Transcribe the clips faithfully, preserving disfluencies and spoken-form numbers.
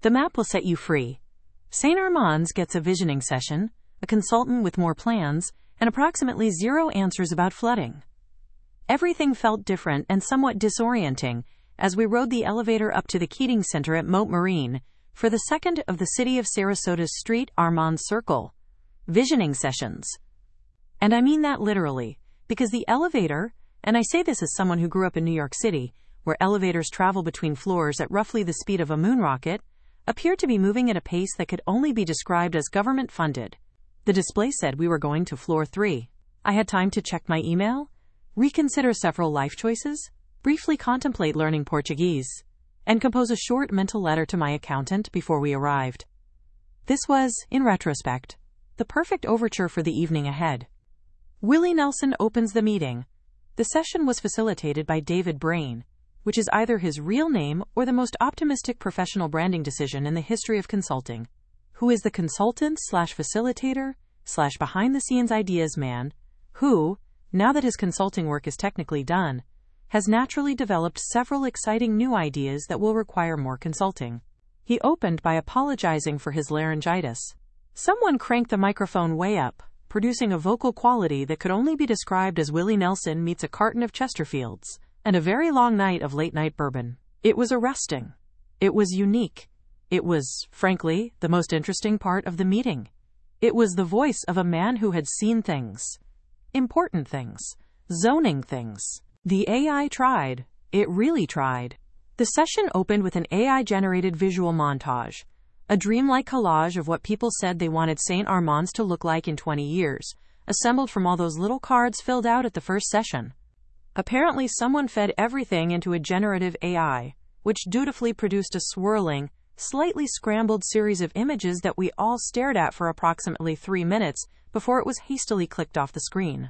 The map will set you free. Saint Armand's gets a visioning session, a consultant with more plans, and approximately zero answers about flooding. Everything felt different and somewhat disorienting as we rode the elevator up to the Keating Center at Moat Marine for the second of the City of Sarasota's Street Armand Circle visioning sessions. And I mean that literally, because the elevator, and I say this as someone who grew up in New York City, where elevators travel between floors at roughly the speed of a moon rocket, appeared to be moving at a pace that could only be described as government-funded. The display said we were going to floor three. I had time to check my email, reconsider several life choices, briefly contemplate learning Portuguese, and compose a short mental letter to my accountant before we arrived. This was, in retrospect, the perfect overture for the evening ahead. Willie Nelson opens the meeting. The session was facilitated by David Brain, which is either his real name or the most optimistic professional branding decision in the history of consulting, who is the consultant slash facilitator slash behind-the-scenes ideas man, who, now that his consulting work is technically done, has naturally developed several exciting new ideas that will require more consulting. He opened by apologizing for his laryngitis. Someone cranked the microphone way up, producing a vocal quality that could only be described as Willie Nelson meets a carton of Chesterfields and a very long night of late-night bourbon. It was arresting. It was unique. It was, frankly, the most interesting part of the meeting. It was the voice of a man who had seen things. Important things. Zoning things. The A I tried. It really tried. The session opened with an A I-generated visual montage, a dreamlike collage of what people said they wanted Saint Armand's to look like in twenty years, assembled from all those little cards filled out at the first session. Apparently someone fed everything into a generative A I, which dutifully produced a swirling, slightly scrambled series of images that we all stared at for approximately three minutes before it was hastily clicked off the screen.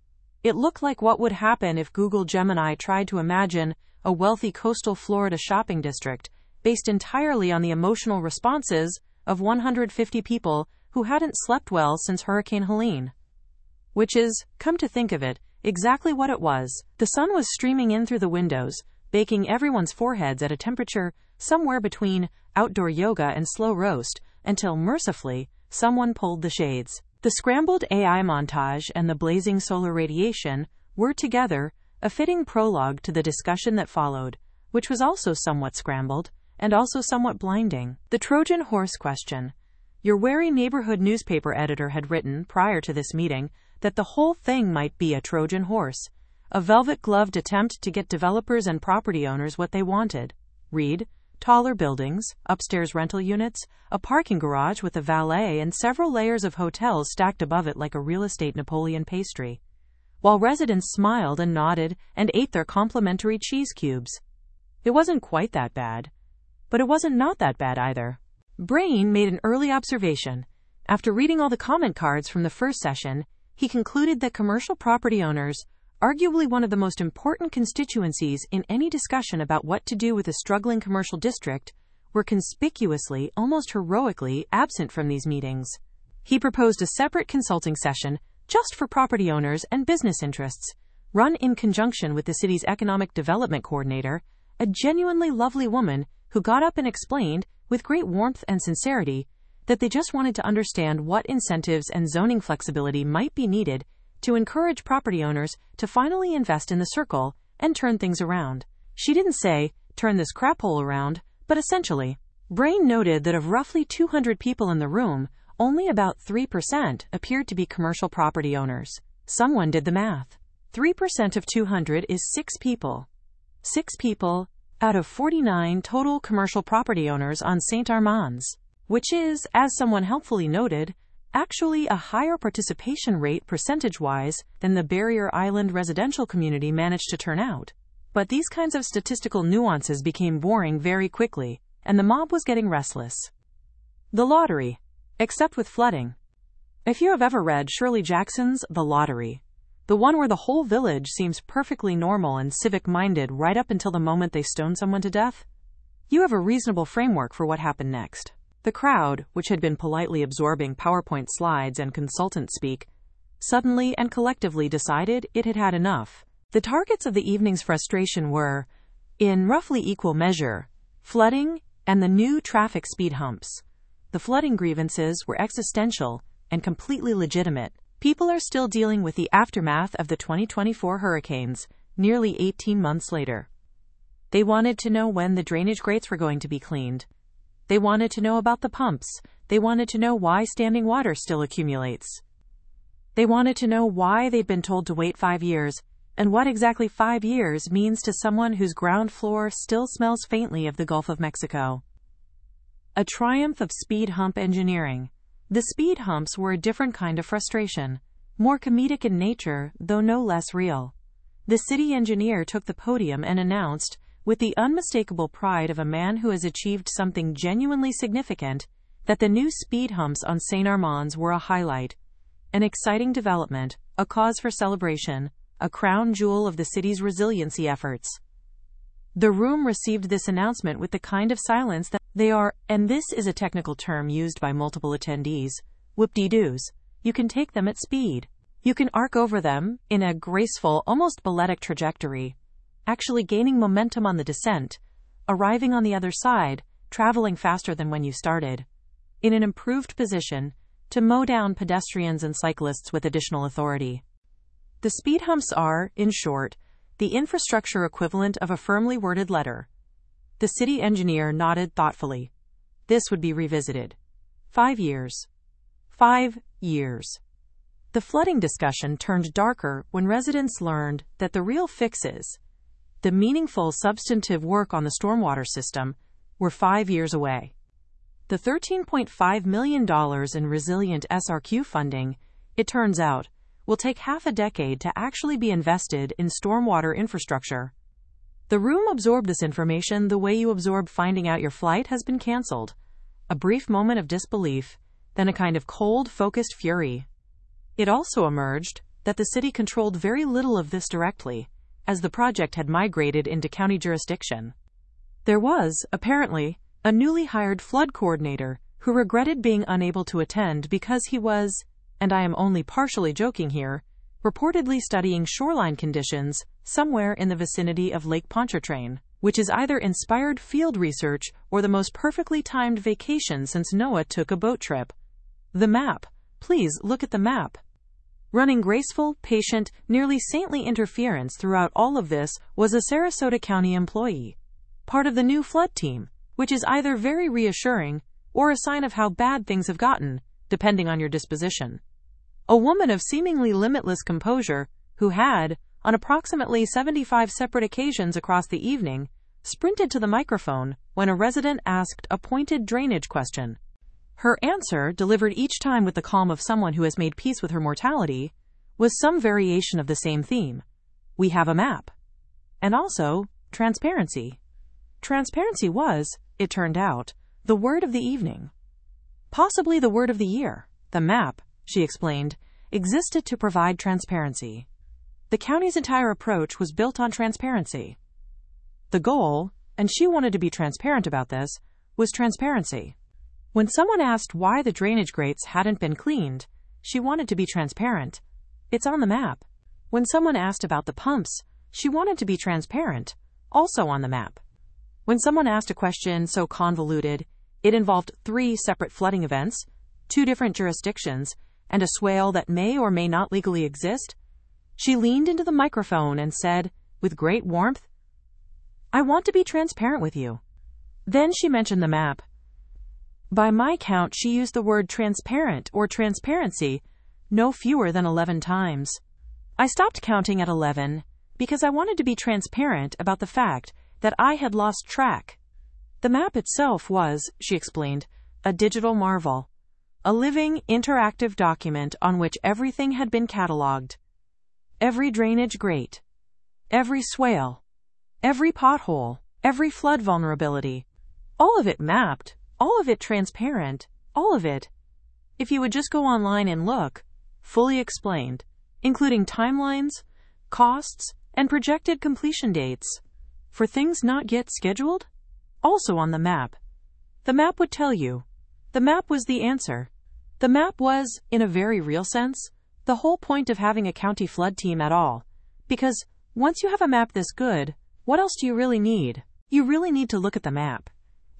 It looked like what would happen if Google Gemini tried to imagine a wealthy coastal Florida shopping district based entirely on the emotional responses of one hundred fifty people who hadn't slept well since Hurricane Helene. Which is, come to think of it, exactly what it was. The sun was streaming in through the windows, baking everyone's foreheads at a temperature somewhere between outdoor yoga and slow roast, until, mercifully, someone pulled the shades. The scrambled A I montage and the blazing solar radiation were together a fitting prologue to the discussion that followed, which was also somewhat scrambled, and also somewhat blinding. The Trojan horse question. Your wary neighborhood newspaper editor had written, prior to this meeting, that the whole thing might be a Trojan horse, a velvet-gloved attempt to get developers and property owners what they wanted. Read, taller buildings, upstairs rental units, a parking garage with a valet and several layers of hotels stacked above it like a real estate Napoleon pastry, while residents smiled and nodded and ate their complimentary cheese cubes. It wasn't quite that bad, but it wasn't not that bad either. Brain made an early observation. After reading all the comment cards from the first session, he concluded that commercial property owners, arguably one of the most important constituencies in any discussion about what to do with a struggling commercial district, were conspicuously, almost heroically, absent from these meetings. He proposed a separate consulting session just for property owners and business interests, run in conjunction with the city's economic development coordinator, a genuinely lovely woman who got up and explained, with great warmth and sincerity, that they just wanted to understand what incentives and zoning flexibility might be needed to encourage property owners to finally invest in the circle and turn things around. She didn't say, turn this crap hole around, but essentially. Brain noted that of roughly two hundred people in the room, only about three percent appeared to be commercial property owners. Someone did the math. three percent of two hundred is six people. Six people out of forty-nine total commercial property owners on Saint Armand's, which is, as someone helpfully noted, actually a higher participation rate percentage-wise than the Barrier Island residential community managed to turn out. But these kinds of statistical nuances became boring very quickly, and the mob was getting restless. The lottery. Except with flooding. If you have ever read Shirley Jackson's The Lottery, the one where the whole village seems perfectly normal and civic-minded right up until the moment they stone someone to death, you have a reasonable framework for what happened next. The crowd, which had been politely absorbing PowerPoint slides and consultant speak, suddenly and collectively decided it had had enough. The targets of the evening's frustration were, in roughly equal measure, flooding and the new traffic speed humps. The flooding grievances were existential and completely legitimate. People are still dealing with the aftermath of the twenty twenty-four hurricanes, nearly eighteen months later. They wanted to know when the drainage grates were going to be cleaned. They wanted to know about the pumps. They wanted to know why standing water still accumulates. They wanted to know why they'd been told to wait five years, and what exactly five years means to someone whose ground floor still smells faintly of the Gulf of Mexico. A triumph of speed hump engineering. The speed humps were a different kind of frustration, more comedic in nature, though no less real. The city engineer took the podium and announced, with the unmistakable pride of a man who has achieved something genuinely significant, that the new speed humps on Saint Armand's were a highlight, an exciting development, a cause for celebration, a crown jewel of the city's resiliency efforts. The room received this announcement with the kind of silence that they are, and this is a technical term used by multiple attendees, whoop-de-doos. You can take them at speed. You can arc over them, in a graceful, almost balletic trajectory, actually gaining momentum on the descent, arriving on the other side, traveling faster than when you started, in an improved position, to mow down pedestrians and cyclists with additional authority. The speed humps are, in short, the infrastructure equivalent of a firmly worded letter. The city engineer nodded thoughtfully. This would be revisited. Five years. Five years. The flooding discussion turned darker when residents learned that the real fixes, the meaningful substantive work on the stormwater system, were five years away. The thirteen point five million dollars in Resilient S R Q funding, it turns out, will take half a decade to actually be invested in stormwater infrastructure. The room absorbed this information the way you absorb finding out your flight has been canceled. A brief moment of disbelief, then a kind of cold, focused fury. It also emerged that the city controlled very little of this directly, as the project had migrated into county jurisdiction. There was, apparently, a newly hired flood coordinator who regretted being unable to attend because he was, and I am only partially joking here, reportedly studying shoreline conditions somewhere in the vicinity of Lake Pontchartrain, which is either inspired field research or the most perfectly timed vacation since Noah took a boat trip. The map. Please look at the map. Running graceful, patient, nearly saintly interference throughout all of this was a Sarasota County employee, part of the new flood team, which is either very reassuring or a sign of how bad things have gotten, depending on your disposition. A woman of seemingly limitless composure, who had, on approximately seventy-five separate occasions across the evening, sprinted to the microphone when a resident asked a pointed drainage question. Her answer, delivered each time with the calm of someone who has made peace with her mortality, was some variation of the same theme. We have a map. And also, transparency. Transparency was, it turned out, the word of the evening. Possibly the word of the year. The map, she explained, existed to provide transparency. The county's entire approach was built on transparency. The goal, and she wanted to be transparent about this, was transparency. When someone asked why the drainage grates hadn't been cleaned, she wanted to be transparent. It's on the map. When someone asked about the pumps, she wanted to be transparent. Also on the map. When someone asked a question so convoluted, it involved three separate flooding events, two different jurisdictions, and a swale that may or may not legally exist, she leaned into the microphone and said, with great warmth, "I want to be transparent with you." Then she mentioned the map. By my count, she used the word transparent or transparency no fewer than eleven times. I stopped counting at eleven because I wanted to be transparent about the fact that I had lost track. The map itself was, she explained, a digital marvel. A living, interactive document on which everything had been cataloged. Every drainage grate. Every swale. Every pothole. Every flood vulnerability. All of it mapped. All of it transparent. All of it. If you would just go online and look. Fully explained. Including timelines, costs, and projected completion dates. For things not yet scheduled? Also on the map. The map would tell you. The map was the answer. The map was, in a very real sense, the whole point of having a county flood team at all. Because, once you have a map this good, what else do you really need? You really need to look at the map.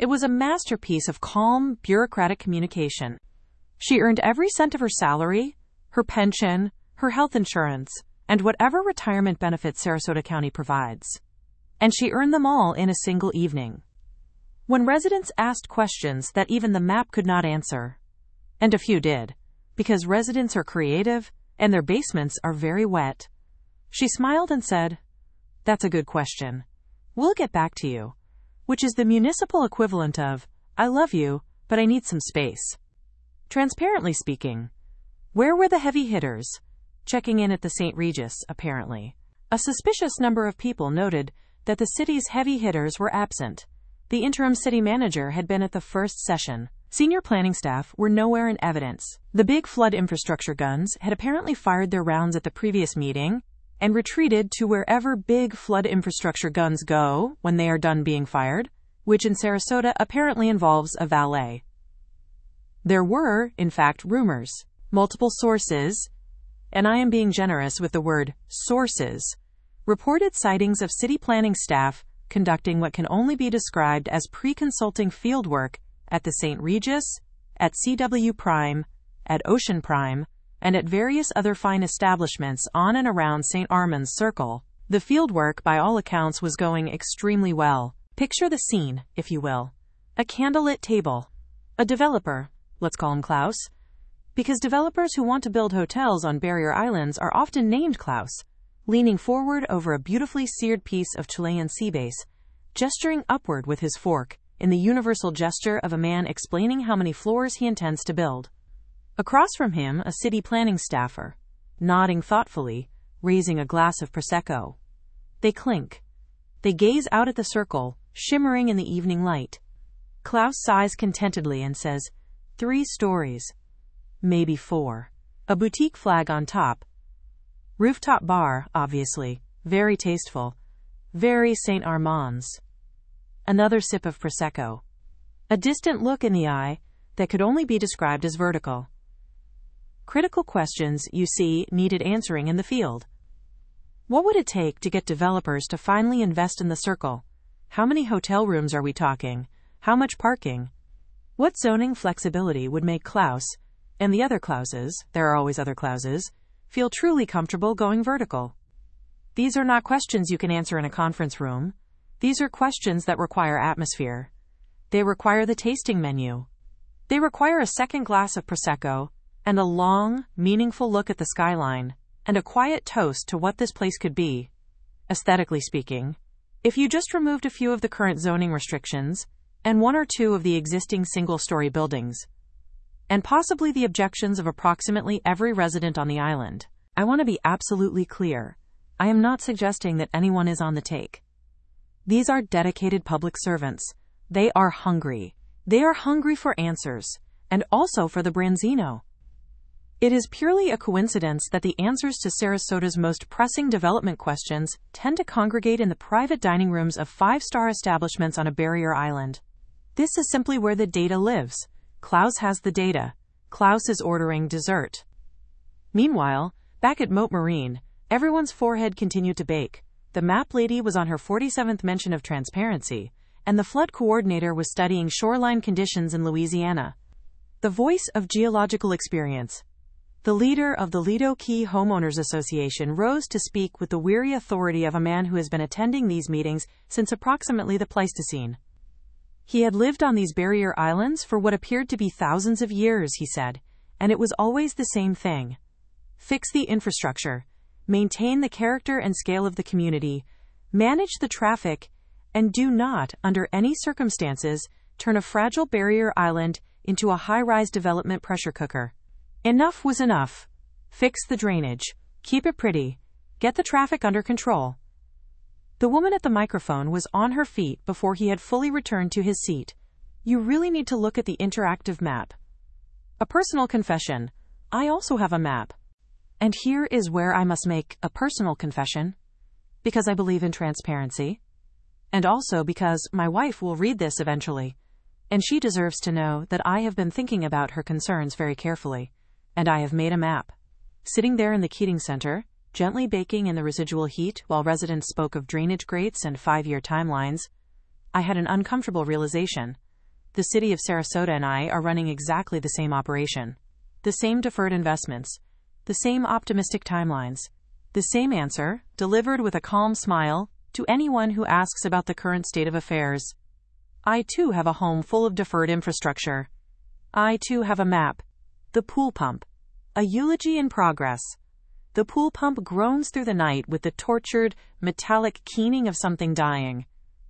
It was a masterpiece of calm, bureaucratic communication. She earned every cent of her salary, her pension, her health insurance, and whatever retirement benefits Sarasota County provides. And she earned them all in a single evening. When residents asked questions that even the map could not answer, and a few did, because residents are creative and their basements are very wet, she smiled and said, "That's a good question. We'll get back to you," which is the municipal equivalent of, "I love you, but I need some space." Transparently speaking, where were the heavy hitters? Checking in at the Saint Regis, apparently. A suspicious number of people noted that the city's heavy hitters were absent. The interim city manager had been at the first session. Senior planning staff were nowhere in evidence. The big flood infrastructure guns had apparently fired their rounds at the previous meeting and retreated to wherever big flood infrastructure guns go when they are done being fired, which in Sarasota apparently involves a valet. There were, in fact, rumors, multiple sources, and I am being generous with the word sources, reported sightings of city planning staff conducting what can only be described as pre-consulting fieldwork at the Saint Regis, at C W Prime, at Ocean Prime, and at various other fine establishments on and around Saint Armand's Circle. The fieldwork, by all accounts, was going extremely well. Picture the scene, if you will. A candlelit table. A developer, let's call him Klaus, because developers who want to build hotels on barrier islands are often named Klaus, leaning forward over a beautifully seared piece of Chilean sea base, gesturing upward with his fork, in the universal gesture of a man explaining how many floors he intends to build. Across from him, a city planning staffer, nodding thoughtfully, raising a glass of Prosecco. They clink. They gaze out at the circle, shimmering in the evening light. Klaus sighs contentedly and says, "Three stories. Maybe four. A boutique flag on top. Rooftop bar, obviously. Very tasteful. Very Saint Armand's." Another sip of Prosecco. A distant look in the eye that could only be described as vertical. Critical questions, you see, needed answering in the field. What would it take to get developers to finally invest in the circle? How many hotel rooms are we talking? How much parking? What zoning flexibility would make Klaus, and the other Klauses, there are always other Klauses, feel truly comfortable going vertical? These are not questions you can answer in a conference room. These are questions that require atmosphere. They require the tasting menu. They require a second glass of Prosecco, and a long, meaningful look at the skyline, and a quiet toast to what this place could be, aesthetically speaking, if you just removed a few of the current zoning restrictions, and one or two of the existing single-story buildings, and possibly the objections of approximately every resident on the island. I want to be absolutely clear. I am not suggesting that anyone is on the take. These are dedicated public servants. They are hungry. They are hungry for answers, and also for the Branzino. It is purely a coincidence that the answers to Sarasota's most pressing development questions tend to congregate in the private dining rooms of five-star establishments on a barrier island. This is simply where the data lives. Klaus has the data. Klaus is ordering dessert. Meanwhile, back at Moat Marine, everyone's forehead continued to bake. The map lady was on her forty-seventh mention of transparency, and the flood coordinator was studying shoreline conditions in Louisiana. The voice of geological experience, the leader of the Lido Key Homeowners Association, rose to speak with the weary authority of a man who has been attending these meetings since approximately the Pleistocene. He had lived on these barrier islands for what appeared to be thousands of years, he said, and it was always the same thing. Fix the infrastructure, maintain the character and scale of the community, manage the traffic, and do not, under any circumstances, turn a fragile barrier island into a high-rise development pressure cooker. Enough was enough. Fix the drainage. Keep it pretty. Get the traffic under control. The woman at the microphone was on her feet before he had fully returned to his seat. You really need to look at the interactive map. A personal confession. I also have a map. And here is where I must make a personal confession. Because I believe in transparency. And also because my wife will read this eventually. And she deserves to know that I have been thinking about her concerns very carefully. And I have made a map. Sitting there in the Keating Center, gently baking in the residual heat while residents spoke of drainage grates and five-year timelines, I had an uncomfortable realization. the city of Sarasota and I are running exactly the same operation. The same deferred investments. The same optimistic timelines. The same answer, delivered with a calm smile, to anyone who asks about the current state of affairs. I too have a home full of deferred infrastructure. I too have a map. The pool pump. A eulogy in progress. The pool pump groans through the night with the tortured, metallic keening of something dying.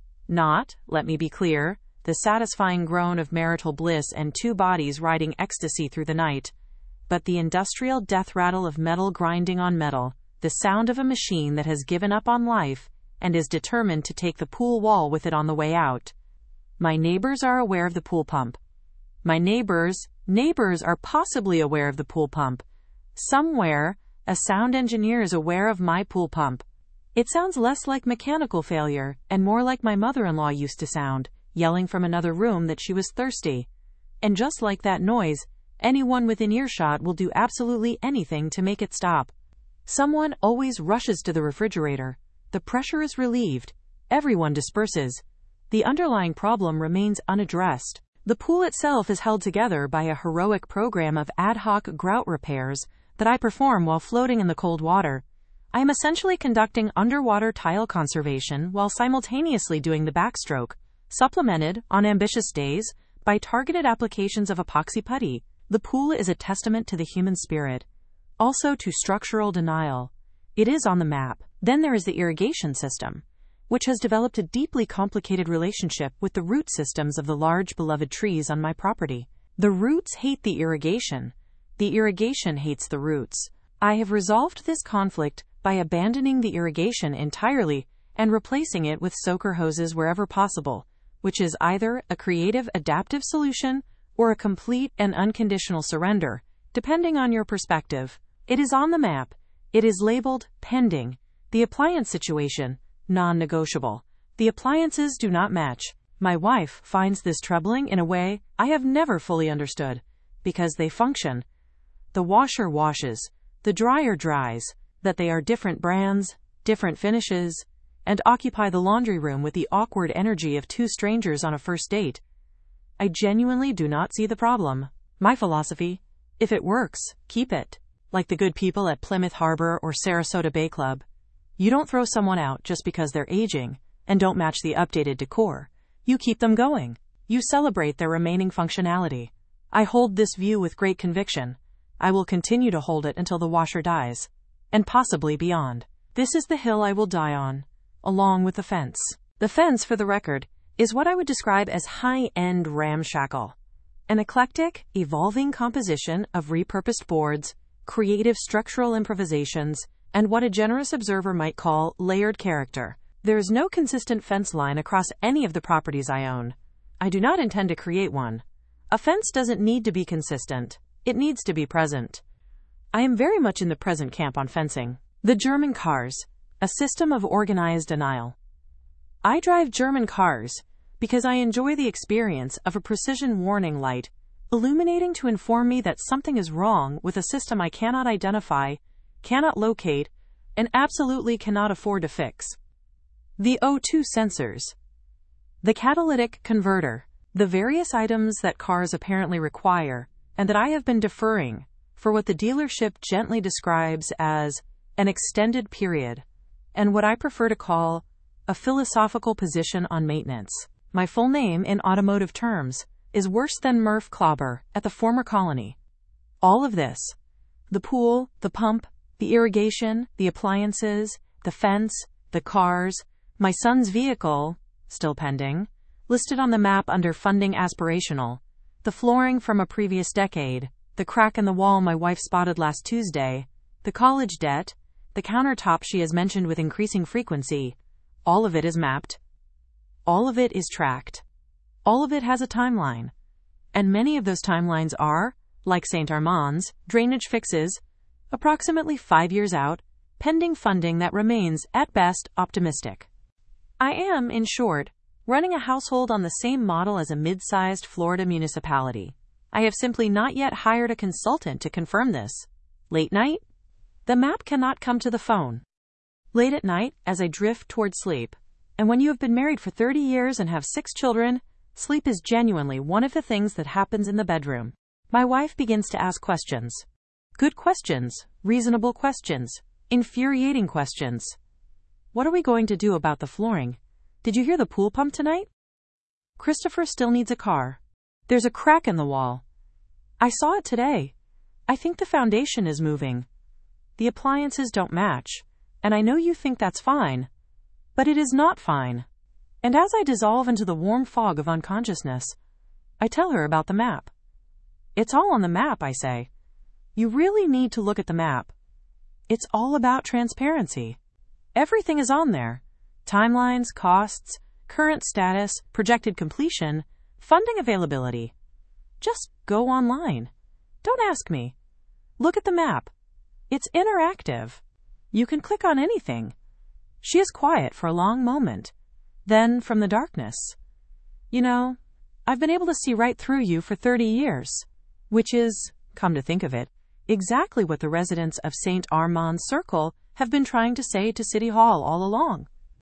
Not, let me be clear, the satisfying groan of marital bliss and two bodies riding ecstasy through the night, but the industrial death rattle of metal grinding on metal, the sound of a machine that has given up on life and is determined to take the pool wall with it on the way out. My neighbors are aware of the pool pump. My neighbors, neighbors are possibly aware of the pool pump. Somewhere, a sound engineer is aware of my pool pump. It sounds less like mechanical failure and more like my mother-in-law used to sound, yelling from another room that she was thirsty. And just like that noise, anyone within earshot will do absolutely anything to make it stop. Someone always rushes to the refrigerator. The pressure is relieved. Everyone disperses. The underlying problem remains unaddressed. The pool itself is held together by a heroic program of ad hoc grout repairs that I perform while floating in the cold water. I am essentially conducting underwater tile conservation while simultaneously doing the backstroke, supplemented, on ambitious days, by targeted applications of epoxy putty. The pool is a testament to the human spirit. Also to structural denial. It is on the map. Then there is the irrigation system, which has developed a deeply complicated relationship with the root systems of the large beloved trees on my property. The roots hate the irrigation. The irrigation hates the roots. I have resolved this conflict by abandoning the irrigation entirely and replacing it with soaker hoses wherever possible, which is either a creative adaptive solution or a complete and unconditional surrender, depending on your perspective. It is on the map. It is labeled pending. The appliance situation, non-negotiable. The appliances do not match. My wife finds this troubling in a way I have never fully understood, because they function. The washer washes, the dryer dries, that they are different brands, different finishes, and occupy the laundry room with the awkward energy of two strangers on a first date. I genuinely do not see the problem. My philosophy: if it works, keep it. Like the good people at Plymouth Harbor or Sarasota Bay Club. You don't throw someone out just because they're aging and don't match the updated decor. You keep them going. You celebrate their remaining functionality. I hold this view with great conviction. I will continue to hold it until the washer dies. And possibly beyond. This is the hill I will die on, along with the fence. The fence, for the record, is what I would describe as high-end ramshackle. An eclectic, evolving composition of repurposed boards, creative structural improvisations, and what a generous observer might call layered character. There is no consistent fence line across any of the properties I own. I do not intend to create one. A fence doesn't need to be consistent. It needs to be present. I am very much in the present camp on fencing. The German cars, a system of organized denial. I drive German cars because I enjoy the experience of a precision warning light illuminating to inform me that something is wrong with a system I cannot identify, cannot locate, and absolutely cannot afford to fix. The O two sensors. The catalytic converter. The various items that cars apparently require, and that I have been deferring, for what the dealership gently describes as an extended period, and what I prefer to call a philosophical position on maintenance. My full name in automotive terms is worse than Murph Clobber at the former colony. All of this, the pool, the pump, the irrigation, the appliances, the fence, the cars, my son's vehicle, still pending, listed on the map under funding aspirational, the flooring from a previous decade, the crack in the wall my wife spotted last Tuesday, the college debt, the countertop she has mentioned with increasing frequency, all of it is mapped. All of it is tracked. All of it has a timeline. And many of those timelines are, like Saint Armand's, drainage fixes, approximately five years out, pending funding that remains, at best, optimistic. I am, in short, running a household on the same model as a mid-sized Florida municipality. I have simply not yet hired a consultant to confirm this. Late night? The map cannot come to the phone. Late at night, as I drift toward sleep, and when you have been married for thirty years and have six children, Sleep is genuinely one of the things that happens in the bedroom. My wife begins to ask questions. Good questions, reasonable questions, infuriating questions. What are we going to do about the flooring? Did you hear the pool pump tonight? Christopher still needs a car. There's a crack in the wall. I saw it today. I think the foundation is moving. The appliances don't match, and I know you think that's fine, but it is not fine. And as I dissolve into the warm fog of unconsciousness, I tell her about the map. It's all on the map, I say. You really need to look at the map. It's all about transparency. Everything is on there. Timelines, costs, current status, projected completion, funding availability. Just go online. Don't ask me. Look at the map. It's interactive. You can click on anything. She is quiet for a long moment. Then, from the darkness, you know, I've been able to see right through you for thirty years, which is, come to think of it, exactly what the residents of Saint Armand Circle have been trying to say to City Hall all along.